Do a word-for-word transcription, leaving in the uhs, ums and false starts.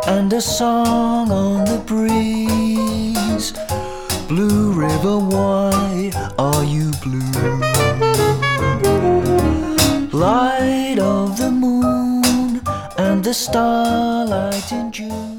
and a song on the breeze. Blue River, why are you blue? Light of the moon and the starlight in June.